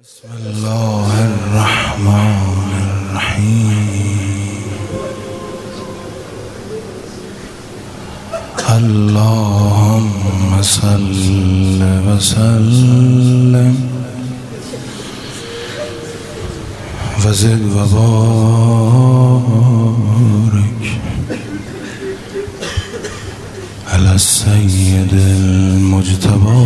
بسم الله الرحمن الرحیم. اللهم صل وسلم وزد وبارك على السيد المجتبى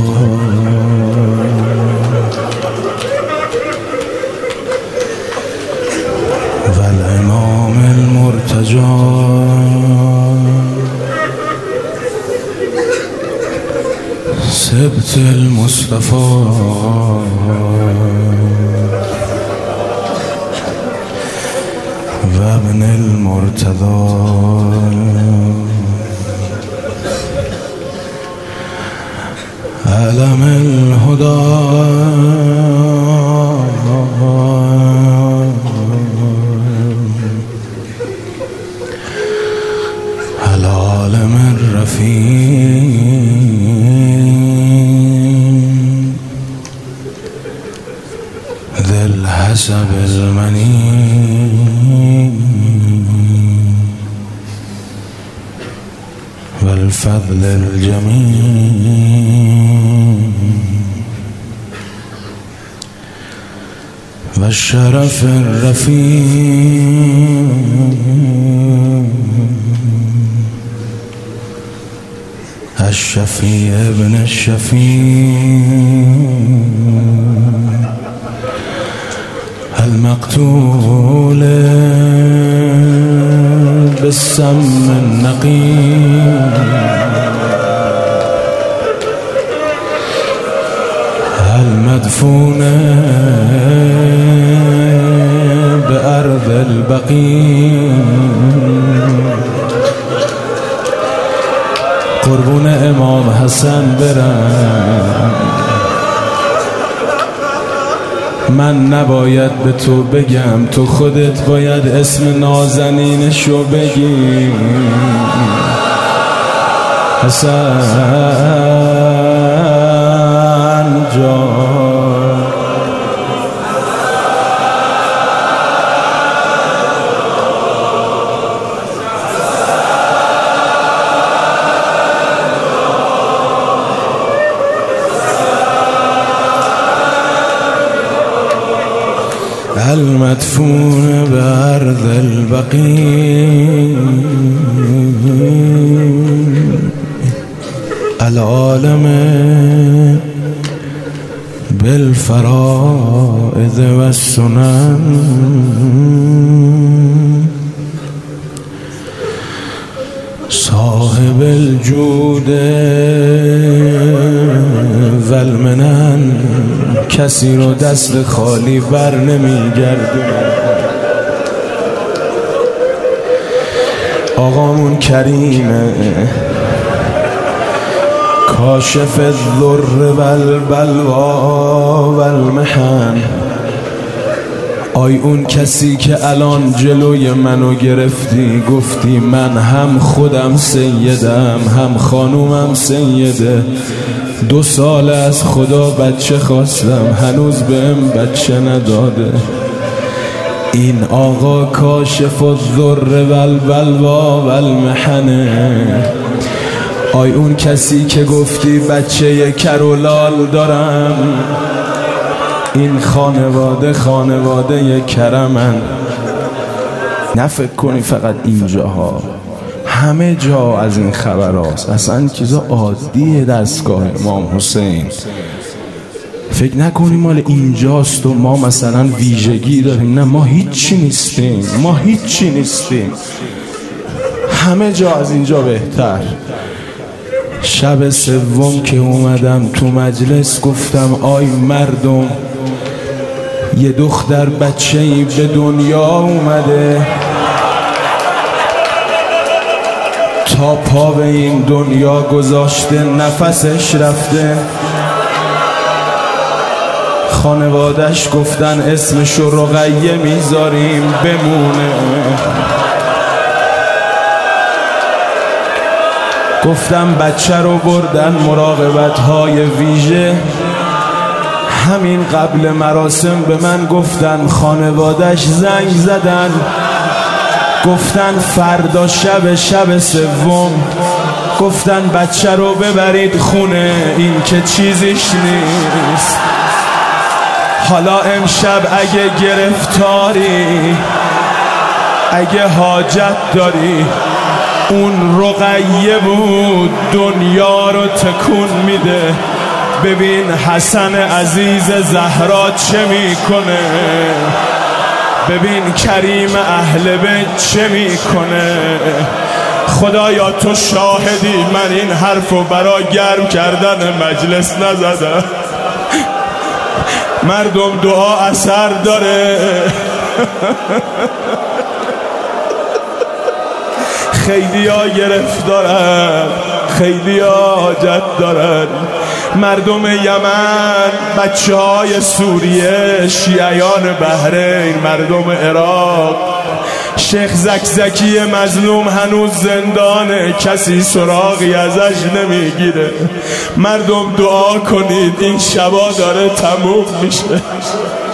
والإمام المرتجى سبت المصطفى وابن المرتضى علم الهدى العالم الرفيع ذي الحسب المنيع والفضل الجميل والشرف الرفيع الشفيع ابن الشفيع المقتول بالسم النقي المدفون بأرض البقيع قربون امام حسن برم. من نباید به تو بگم، تو خودت باید اسم نازنینشو بگی. حسن جان المدفون بأرض البقيع العالم بالفرائض والسنن صاحب الجود والمنن کسی رو دست خالی بر نمیگرده. آقامون کریمه کاشف الضر والبلوا والمحن. آی اون کسی که الان جلوی منو گرفتی، گفتی من هم خودم سیدم هم خانومم سیده. 2 سال از خدا بچه خواستم، هنوز بهم بچه نداده. این آقا کاشف الضر والبلوا والمحنه. آی اون کسی که گفتی بچه کرولال دارم، این خانواده کرمن. نه فکر کنی فقط اینجاها، همه جا از این خبر هاست. اصلا چیزا عادیه دستگاه امام حسین. فکر نکنی مال اینجاست و ما مثلا ویژگی داریم. نه، ما هیچی نیستیم. همه جا از اینجا بهتر. شب سوم که اومدم تو مجلس گفتم آی مردم، یه دختر بچه‌ای به دنیا اومده، تا پا به این دنیا گذاشته نفسش رفته. خانوادش گفتن اسمشو رقیه میذاریم بمونه. گفتم بچه رو بردن مراقبت های ویژه، همین قبل مراسم به من گفتن، خانوادش زنگ زدن گفتن فردا شب سوم، گفتن بچه رو ببرید خونه، این که چیزیش نیست. حالا امشب اگه گرفتاری، اگه حاجت داری، اون رقیه بود دنیا رو تکون میده. ببین حسن عزیز زهرا چه میکنه، ببین کریم اهل بیت چه میکنه. خدایا تو شاهدی، من این حرفو برای گرم کردن مجلس نزدم. مردم دعا اثر داره. خیلی ها گرفتارن، خیلی ها حاجت دارن. مردم یمن، بچه های سوریه، شیعیان بحرین، مردم عراق. شیخ زکزکی مظلوم هنوز زندانه، کسی سراغی ازش نمیگیره. مردم دعا کنید، این شبا داره تموم میشه.